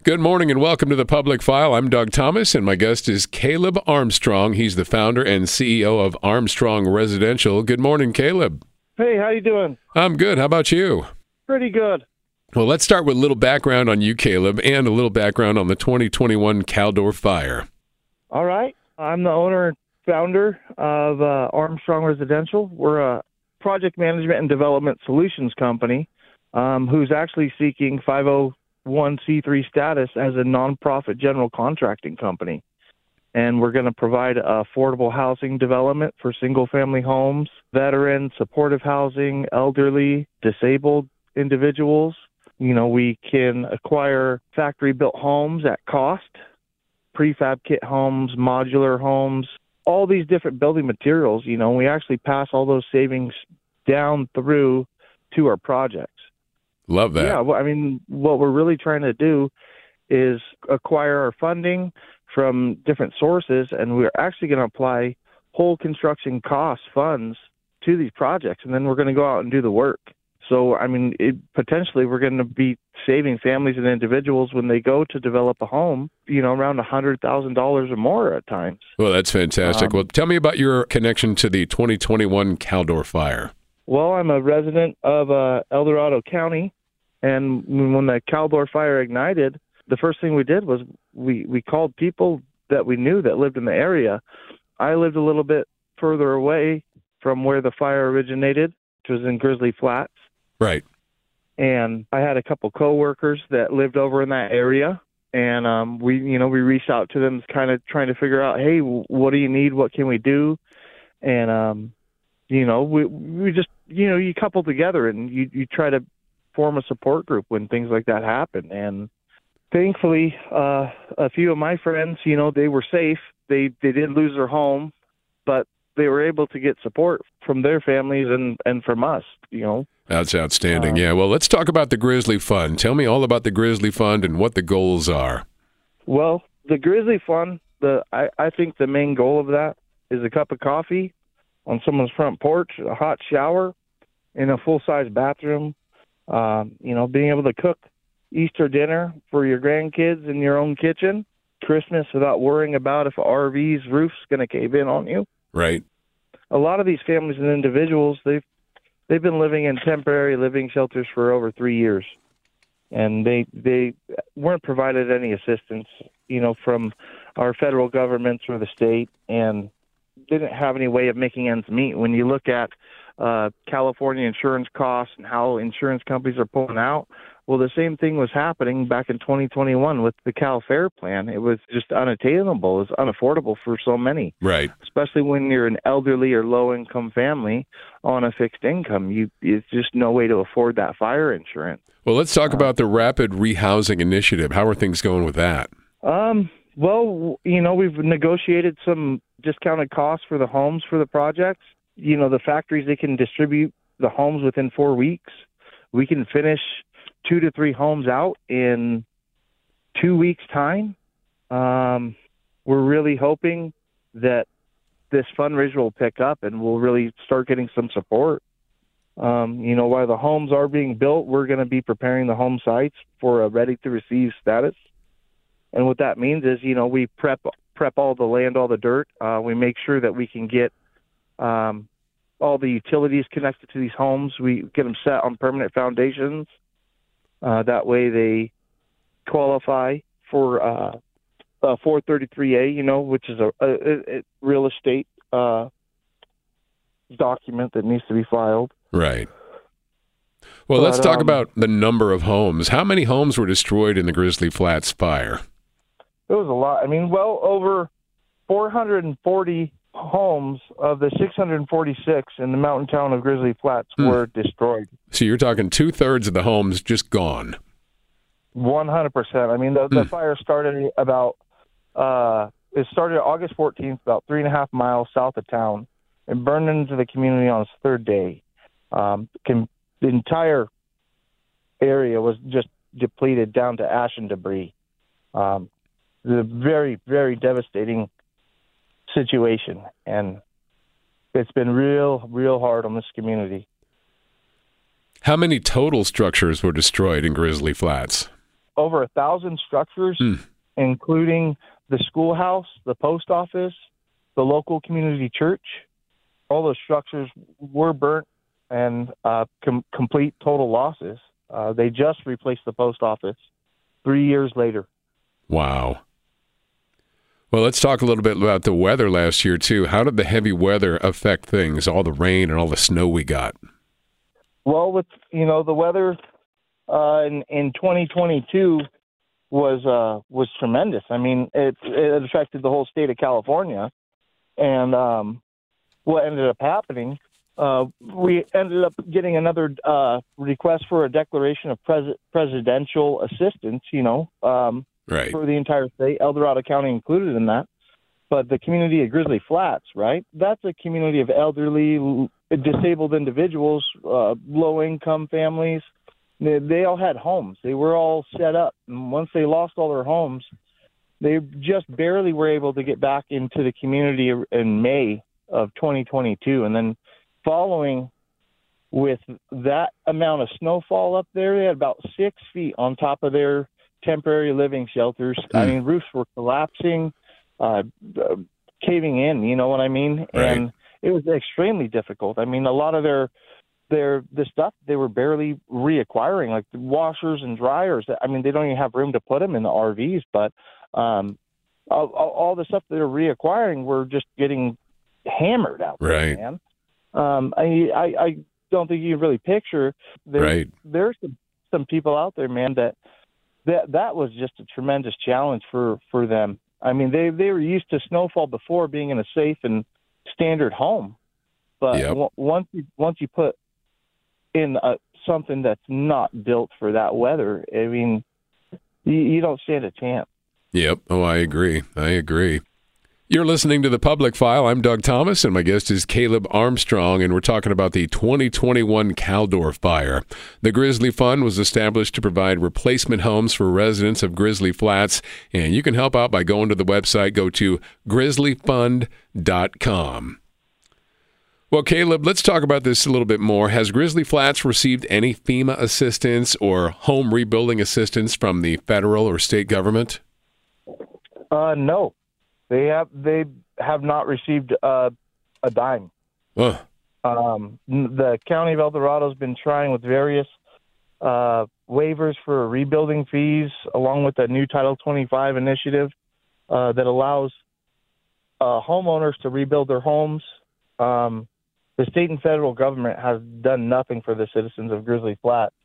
Good morning and welcome to the Public File. I'm Doug Thomas, and my guest is Caleb Armstrong. He's the founder and CEO of Armstrong Residential. Good morning, Caleb. Hey, how you doing? I'm good. How about you? Pretty good. Well, let's start with a little background on you, Caleb, and a little background on the 2021 Caldor fire. All right. I'm the owner and founder of Armstrong Residential. We're a project management and development solutions company who's actually seeking 501c3 status as a nonprofit general contracting company. And we're going to provide affordable housing development for single-family homes, veteran, supportive housing, elderly, disabled individuals. You know, we can acquire factory-built homes at cost, prefab kit homes, modular homes, all these different building materials. You know, we actually pass all those savings down through to our projects. Love that. Yeah, well, I mean, what we're really trying to do is acquire our funding from different sources, and we're actually going to apply whole construction cost funds to these projects, and then we're going to go out and do the work. So, I mean, potentially we're going to be saving families and individuals when they go to develop a home, you know, around $100,000 or more at times. Well, that's fantastic. Well, tell me about your connection to the 2021 Caldor fire. Well, I'm a resident of El Dorado County, and when the Caldor fire ignited, the first thing we did was we called people that we knew that lived in the area. I lived a little bit further away from where the fire originated, which was in Grizzly Flats. Right. And I had a couple coworkers that lived over in that area, and we reached out to them, kind of trying to figure out, hey, what do you need? What can we do? And we just, you couple together and you try to form a support group when things like that happen. And thankfully, a few of my friends, they were safe. They did lose their home, but they were able to get support from their families and from us, That's outstanding. Yeah. Well, let's talk about the Grizzly Fund. Tell me all about the Grizzly Fund and what the goals are. Well, the Grizzly Fund, I think the main goal of that is a cup of coffee on someone's front porch, a hot shower, in a full-size bathroom, being able to cook Easter dinner for your grandkids in your own kitchen, Christmas without worrying about if a RV's roof's going to cave in on you. Right. A lot of these families and individuals, they've been living in temporary living shelters for over 3 years, and they weren't provided any assistance, from our federal governments or the state, and didn't have any way of making ends meet. When you look at California insurance costs and how insurance companies are pulling out, well, the same thing was happening back in 2021 with the Cal Fair plan. It was just unattainable. It was unaffordable for so many. Right. Especially when you're an elderly or low-income family on a fixed income. It's just no way to afford that fire insurance. Well, let's talk about the Rapid Rehousing Initiative. How are things going with that? Well, we've negotiated some discounted costs for the homes for the projects. The factories, they can distribute the homes within 4 weeks. We can finish 2 to 3 homes out in 2 weeks' time. We're really hoping that this fundraiser will pick up and we'll really start getting some support. While the homes are being built, we're going to be preparing the home sites for a ready-to-receive status. And what that means is, we prep all the land, all the dirt. We make sure that we can get all the utilities connected to these homes. We get them set on permanent foundations. That way they qualify for 433A, which is a real estate document that needs to be filed. Right. Well, let's talk about the number of homes. How many homes were destroyed in the Grizzly Flats fire? It was a lot. I mean, well over 440 homes of the 646 in the mountain town of Grizzly Flats were destroyed. So you're talking 2/3 of the homes just gone. 100%. I mean, the fire started it started August 14th, about 3.5 miles south of town, and burned into the community on its third day. The entire area was just depleted down to ash and debris. The very, very devastating situation, and it's been real hard on this community. How many total structures were destroyed in Grizzly Flats? over 1,000 structures, including the schoolhouse, the post office, the local community church. All those structures were burnt and complete total losses. They just replaced the post office 3 years later. Wow. Well, let's talk a little bit about the weather last year, too. How did the heavy weather affect things, all the rain and all the snow we got? Well, with the weather in 2022 was tremendous. I mean, it affected the whole state of California, and what ended up happening, we ended up getting another request for a declaration of presidential assistance. Right. For the entire state, El Dorado County included in that. But the community of Grizzly Flats, right? That's a community of elderly, disabled individuals, low-income families. They all had homes. They were all set up. And once they lost all their homes, they just barely were able to get back into the community in May of 2022. And then following with that amount of snowfall up there, they had about 6 feet on top of their temporary living shelters. I mean, roofs were collapsing, caving in, you know what I mean? Right. And it was extremely difficult. I mean, a lot of the stuff they were barely reacquiring, like the washers and dryers. I mean, they don't even have room to put them in the RVs, but all the stuff they're reacquiring were just getting hammered out there, Right. man. I don't think you can really picture. There's some people out there, man, that was just a tremendous challenge for them. I mean, they were used to snowfall before being in a safe and standard home, but once you put in something that's not built for that weather, I mean, you don't stand a chance. Yep. Oh, I agree. You're listening to The Public File. I'm Doug Thomas, and my guest is Caleb Armstrong, and we're talking about the 2021 Caldor fire. The Grizzly Fund was established to provide replacement homes for residents of Grizzly Flats, and you can help out by going to the website. Go to grizzlyfund.com. Well, Caleb, let's talk about this a little bit more. Has Grizzly Flats received any FEMA assistance or home rebuilding assistance from the federal or state government? No. They have not received a dime. The county of El Dorado has been trying with various waivers for rebuilding fees, along with the new Title 25 initiative that allows homeowners to rebuild their homes. The state and federal government has done nothing for the citizens of Grizzly Flats.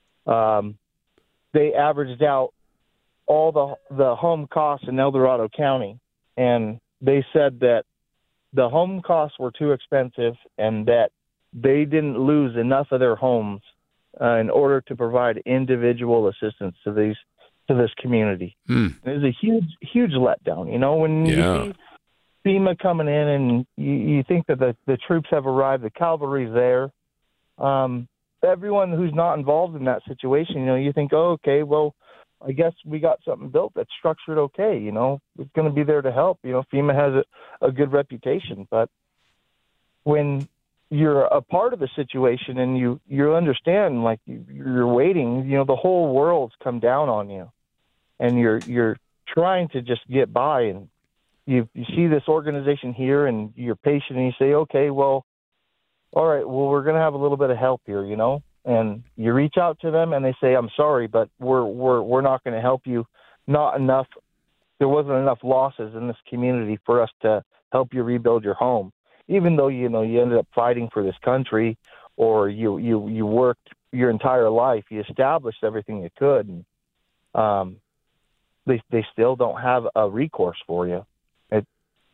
They averaged out all the home costs in El Dorado County, and they said that the home costs were too expensive and that they didn't lose enough of their homes in order to provide individual assistance to this community. It was a huge letdown. You know, when you see FEMA coming in and you think that the troops have arrived, the cavalry's there. Everyone who's not involved in that situation, you know, you think, oh, okay, well, I guess we got something built that's structured okay, you know, it's going to be there to help. You know, FEMA has a good reputation, but when you're a part of the situation and you understand, like you're waiting, you know, the whole world's come down on you and you're trying to just get by, and you see this organization here and you're patient and you say, okay, well, all right, well, we're going to have a little bit of help here, you know? And you reach out to them and they say, I'm sorry, but we're not going to help you. Not enough. There wasn't enough losses in this community for us to help you rebuild your home. Even though, you know, you ended up fighting for this country, or you worked your entire life, you established everything you could. And, they still don't have a recourse for you. It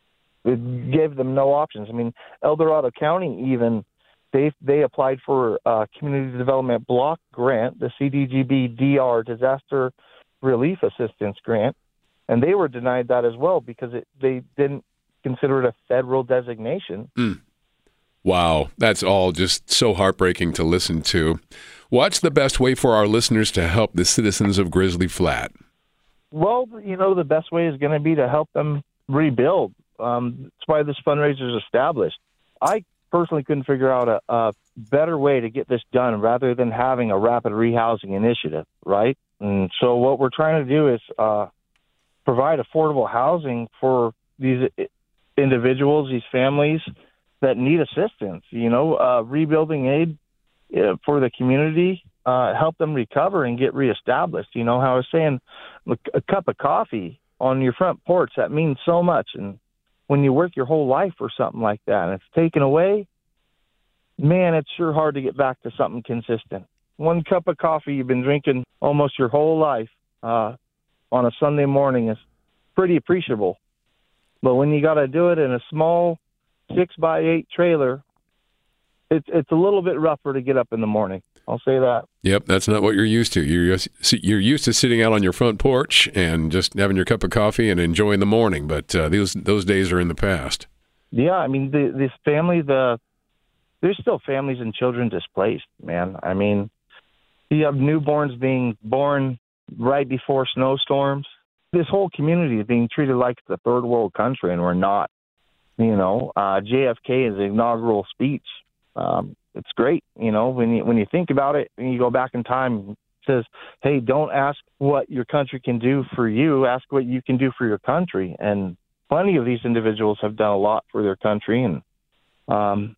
gave them no options. I mean, El Dorado County even, they applied for a community development block grant, the CDGB-DR Disaster Relief Assistance Grant, and they were denied that as well because they didn't consider it a federal designation. Wow, that's all just so heartbreaking to listen to. What's the best way for our listeners to help the citizens of Grizzly Flat? Well, you know, the best way is going to be to help them rebuild. That's why this fundraiser is established. I personally couldn't figure out a better way to get this done rather than having a rapid rehousing initiative, right? And so what we're trying to do is provide affordable housing for these individuals, these families that need assistance, rebuilding aid for the community, help them recover and get reestablished. You know, how I was saying, a cup of coffee on your front porch, that means so much. And when you work your whole life for something like that and it's taken away, man, it's sure hard to get back to something consistent. One cup of coffee you've been drinking almost your whole life on a Sunday morning is pretty appreciable. But when you got to do it in a small 6x8 trailer, it's a little bit rougher to get up in the morning. I'll say that. Yep, that's not what you're used to. You're used to sitting out on your front porch and just having your cup of coffee and enjoying the morning. But those days are in the past. Yeah, I mean, this family, there's still families and children displaced, man. I mean, you have newborns being born right before snowstorms. This whole community is being treated like it's a third world country, and we're not. JFK is the inaugural speech. It's great, when you think about it, and you go back in time, it says, hey, don't ask what your country can do for you, ask what you can do for your country. And plenty of these individuals have done a lot for their country, and I'm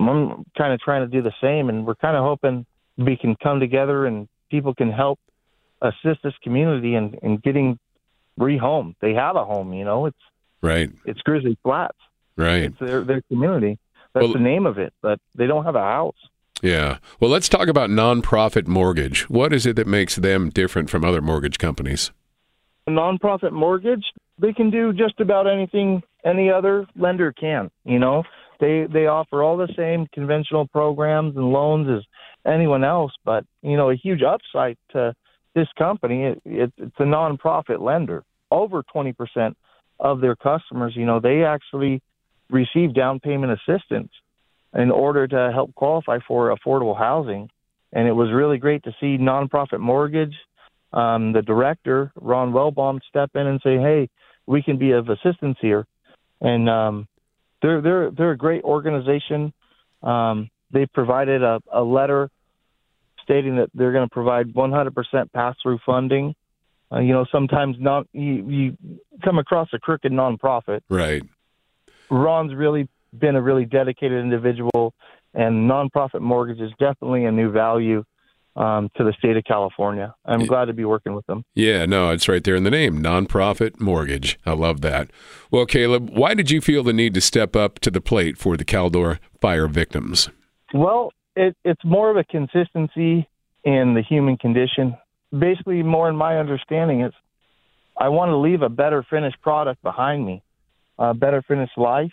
kind of trying to do the same, and we're kind of hoping we can come together and people can help assist this community in getting rehomed. They have a home, it's right. It's Grizzly Flats. Right. It's their community. That's the name of it, but they don't have a house. Yeah. Well, let's talk about nonprofit mortgage. What is it that makes them different from other mortgage companies? A nonprofit mortgage, they can do just about anything any other lender can. They offer all the same conventional programs and loans as anyone else, but a huge upside to this company, it's a nonprofit lender. Over 20% of their customers, they actually receive down payment assistance in order to help qualify for affordable housing. And it was really great to see Nonprofit Mortgage, the director, Ron Wellbaum, step in and say, hey, we can be of assistance here. And they're a great organization. They provided a letter stating that they're going to provide 100% pass-through funding. Sometimes you come across a crooked nonprofit. Right. Ron's really been a really dedicated individual, and Nonprofit Mortgage is definitely a new value to the state of California. I'm glad to be working with them. Yeah, no, it's right there in the name, Nonprofit Mortgage. I love that. Well, Caleb, why did you feel the need to step up to the plate for the Caldor fire victims? Well, it's more of a consistency in the human condition. Basically, more in my understanding, is I want to leave a better finished product behind me, a better finished life.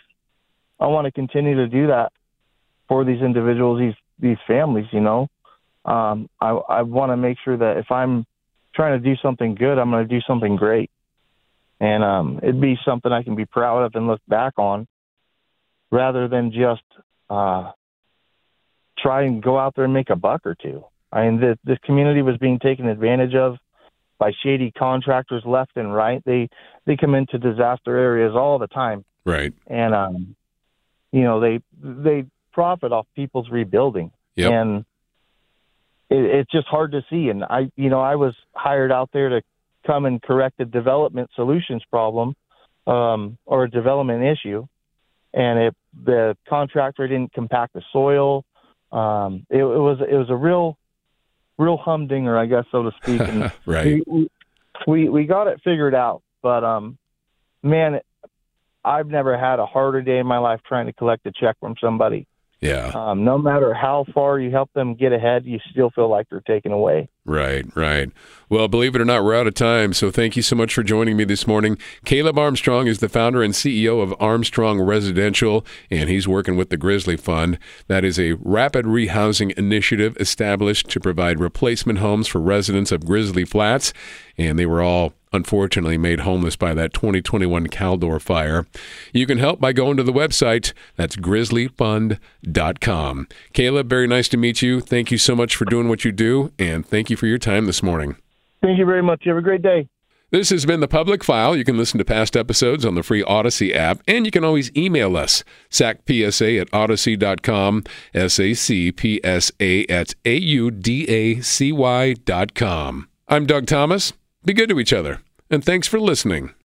I want to continue to do that for these individuals, these families, I want to make sure that if I'm trying to do something good, I'm going to do something great. And it'd be something I can be proud of and look back on rather than just try and go out there and make a buck or two. I mean, this community was being taken advantage of by shady contractors left and right. They come into disaster areas all the time. Right. And, they profit off people's rebuilding. Yep. And it's just hard to see. And I was hired out there to come and correct a development solutions problem or a development issue. And the contractor didn't compact the soil. It was a real humdinger, I guess, so to speak. And right. We got it figured out, but man, I've never had a harder day in my life trying to collect a check from somebody. Yeah. No matter how far you help them get ahead, you still feel like they're taken away. Right. Well, believe it or not, we're out of time, so thank you so much for joining me this morning. Caleb Armstrong is the founder and CEO of Armstrong Residential, and he's working with the Grizzly Fund. That is a rapid rehousing initiative established to provide replacement homes for residents of Grizzly Flats, and they were all unfortunately made homeless by that 2021 Caldor fire. You can help by going to the website. That's grizzlyfund.com. Caleb, very nice to meet you. Thank you so much for doing what you do, and thank you for your time this morning. Thank you very much. You have a great day. This has been The Public File. You can listen to past episodes on the free Odyssey app, and you can always email us, sacpsa@odyssey.com, SACPSA@audacy.com. I'm Doug Thomas. Be good to each other, and thanks for listening.